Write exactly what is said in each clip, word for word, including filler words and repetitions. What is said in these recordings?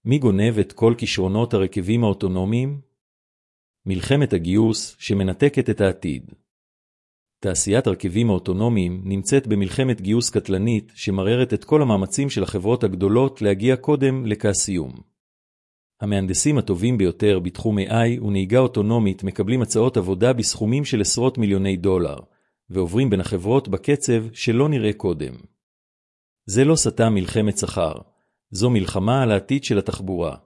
מי גונב את כל כישרונות הרכיבים האוטונומיים? מלחמת הגיוס שמנתקת את העתיד. תעשיית הרכיבים האוטונומיים נמצאת במלחמת גיוס קטלנית שמררת את כל המאמצים של החברות הגדולות להגיע קודם לכסיום. המהנדסים הטובים ביותר בתחום איי איי ונהיגה אוטונומית מקבלים הצעות עבודה בסכומים של עשרות מיליוני דולר, ועוברים בין החברות בקצב שלא נראה קודם. זה לא סתם מלחמת שכר, זו מלחמה על העתיד של התחבורה.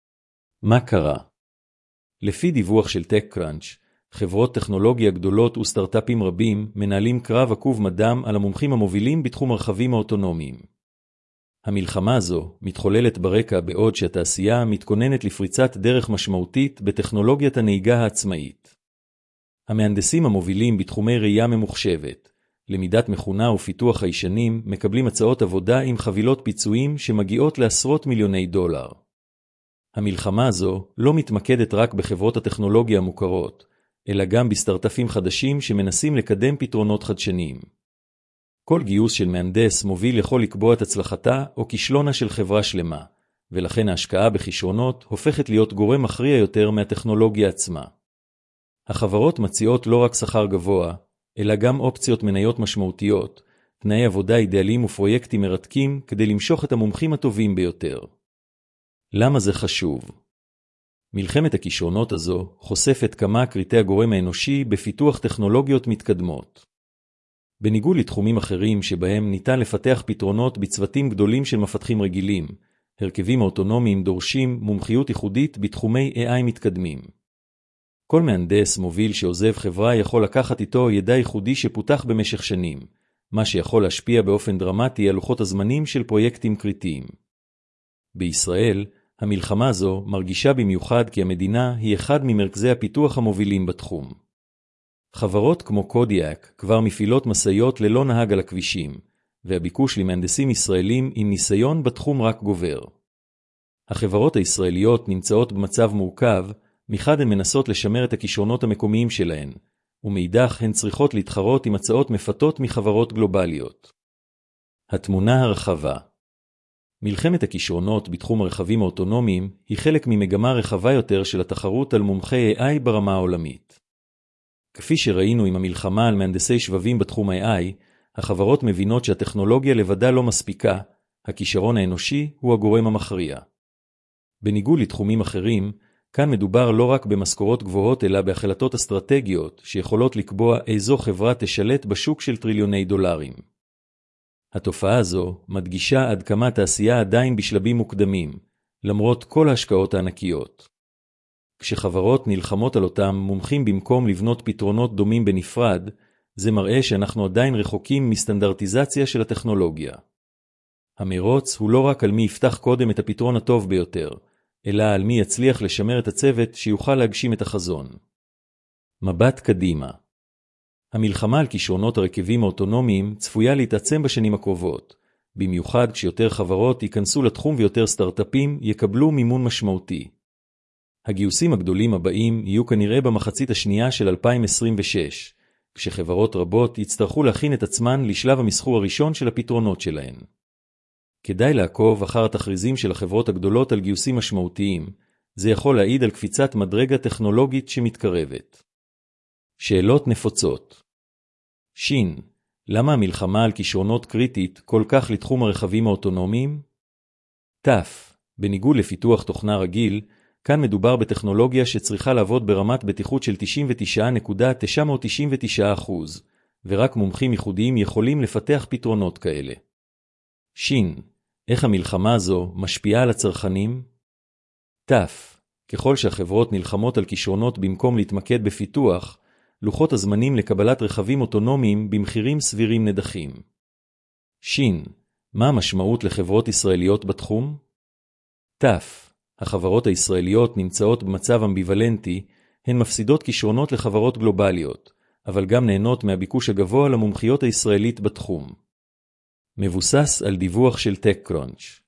מה קרה? לפי דיווח של TechCrunch, חברות טכנולוגיה גדולות וסטארט-אפים רבים מנהלים קרב עקוב מדם על המומחים המובילים בתחום הרכבים האוטונומיים. המלחמה הזו מתחוללת ברקע בעוד שהתעשייה מתכוננת לפריצת דרך משמעותית בטכנולוגיית הנהיגה העצמאית. המהנדסים המובילים בתחומי ראייה ממוחשבת, למידת מכונה ופיתוח הישנים מקבלים הצעות עבודה עם חבילות פיצויים שמגיעות לעשרות מיליוני דולר. המלחמה הזו לא מתמקדת רק בחברות הטכנולוגיה המוכרות, אלא גם בסטארט-אפים חדשים שמנסים לקדם פתרונות חדשניים. כל גיוס של מהנדס מוביל יכול לקבוע את הצלחתה או כישלונה של חברה שלמה, ולכן ההשקעה בכישרונות הופכת להיות גורם מכריע יותר מהטכנולוגיה עצמה. החברות מציעות לא רק שכר גבוה, אלא גם אופציות מניות משמעותיות, תנאי עבודה אידיאליים ופרויקטים מרתקים כדי למשוך את המומחים הטובים ביותר. למה זה חשוב? מלחמת הכישרונות הזו חושפת כמה קריטי הגורם האנושי בפיתוח טכנולוגיות מתקדמות. בניגוד לתחומים אחרים שבהם ניתן לפתח פתרונות בצוותים גדולים של מפתחים רגילים, הרכבים האוטונומיים דורשים מומחיות ייחודית בתחומי איי איי מתקדמים. כל מהנדס מוביל שעוזב חברה יכול לקחת איתו ידע ייחודי שפותח במשך שנים, מה שיכול להשפיע באופן דרמטי על לוחות הזמנים של פרויקטים קריטיים. בישראל, המלחמה הזו מרגישה במיוחד כי המדינה היא אחד ממרכזי הפיתוח המובילים בתחום. חברות כמו קודיאק כבר מפעילות מסעיות ללא נהג על הכבישים, והביקוש למהנדסים ישראלים עם ניסיון בתחום רק גובר. החברות הישראליות נמצאות במצב מורכב, מחד הן מנסות לשמר את הכישרונות המקומיים שלהן, ומאידך הן צריכות להתחרות עם הצעות מפתות מחברות גלובליות. התמונה הרחבה. מלחמת הכישרונות בתחום הרכבים האוטונומיים היא חלק ממגמה רחבה יותר של התחרות על מומחי איי איי ברמה העולמית. כפי שראינו עם המלחמה על מהנדסי שבבים בתחום איי איי, החברות מבינות שהטכנולוגיה לבדה לא מספיקה, הכישרון האנושי הוא הגורם המכריע. בניגוד לתחומים אחרים, כאן מדובר לא רק במשכורות גבוהות אלא בהחלטות אסטרטגיות שיכולות לקבוע איזו חברה תשלט בשוק של טריליוני דולרים. התופעה הזו מדגישה עד כמה התעשייה עדיין בשלבים מוקדמים, למרות כל ההשקעות הענקיות. כשחברות נלחמות על אותם מומחים במקום לבנות פתרונות דומים בנפרד, זה מראה שאנחנו עדיין רחוקים מסטנדרטיזציה של הטכנולוגיה. המרוץ הוא לא רק על מי יפתח קודם את הפתרון הטוב ביותר, אלא על מי יצליח לשמר את הצוות שיוכל להגשים את החזון. מבט קדימה. המלחמה על כישרונות הרכיבים האוטונומיים צפויה להתעצם בשנים הקרובות, במיוחד כשיותר חברות ייכנסו לתחום ויותר סטארט-אפים יקבלו מימון משמעותי. הגיוסים הגדולים הבאים יהיו כנראה במחצית השנייה של אלפיים עשרים ושש, כשחברות רבות יצטרכו להכין את עצמן לשלב המסחור הראשון של הפתרונות שלהן. כדאי לעקוב אחר התכריזים של החברות הגדולות על גיוסים משמעותיים, זה יכול להעיד על קפיצת מדרגה טכנולוגית שמתקרבת. שאלות נפוצות. שין, למה המלחמה על כישרונות קריטית כל כך לתחום הרכבים האוטונומיים? תף, בניגוד לפיתוח תוכנה רגיל, כאן מדובר בטכנולוגיה שצריכה לעבוד ברמת בטיחות של תשעים ותשע נקודה תשע תשע תשע אחוז, ורק מומחים ייחודיים יכולים לפתח פתרונות כאלה. שין, איך המלחמה הזו משפיעה על הצרכנים? תף, ככל שהחברות נלחמות על כישרונות במקום להתמקד בפיתוח, לוחות הזמנים לקבלת רכבים אוטונומיים במחירים סבירים נדחים. שין, מה המשמעות לחברות ישראליות בתחום? תף, החברות הישראליות נמצאות במצב אמביוולנטי, הן מפסידות כישרונות לחברות גלובליות, אבל גם נהנות מהביקוש הגבוה למומחיות הישראלית בתחום. מבוסס על דיווח של TechCrunch.